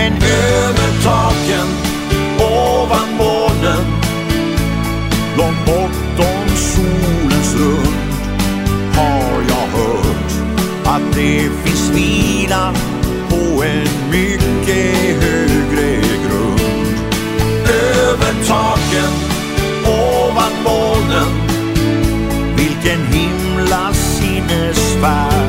Men över taken, ovan molnen, långt bortom solens rund, har jag hört att det finns vila på en mycket högre grund. Över taken, ovan molnen, vilken himla sinnesfärd.